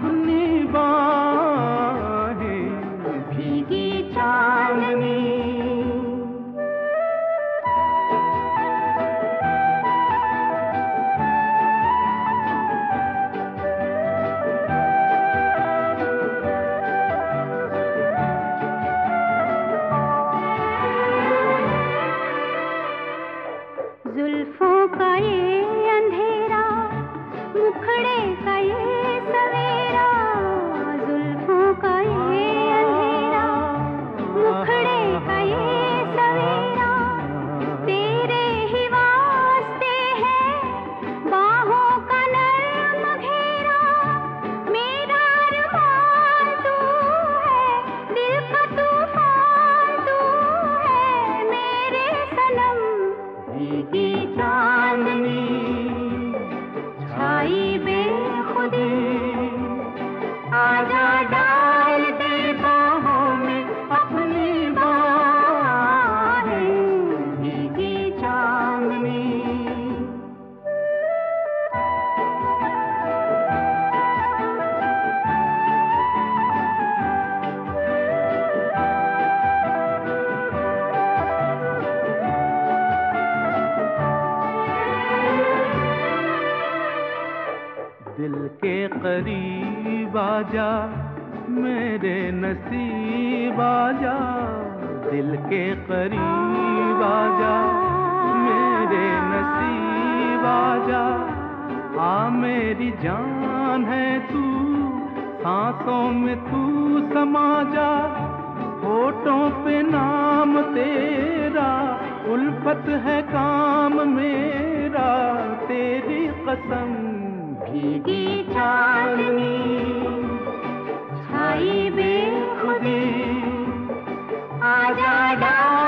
अपनी बाहें भीगी चांदनी। जुल्फों का ये अंधेरा, मुखड़े का ये सवेरा, जुल्फों का ये अंधेरा, मुखड़े का ये सवेरा, तेरे ही वास्ते है बाहों का नर्म घेरा। मेरा अरमान तू है, दिल का तूफान तू है, मेरे सनम भीगी चांदनी छाई बेखुदी। आजा डाल दे बाहों में अपनी बाहें भीगी चांदनी। दिल के करीब आजा मेरे नसीब आजा, दिल के करीब आजा मेरे नसीब आजा। आ मेरी जान है तू, सांसों में तू समा जा, होठों पे नाम तेरा, उल्फत है काम मेरा, तेरी कसम भीगी चांदनी छाई बेखुदी। आजा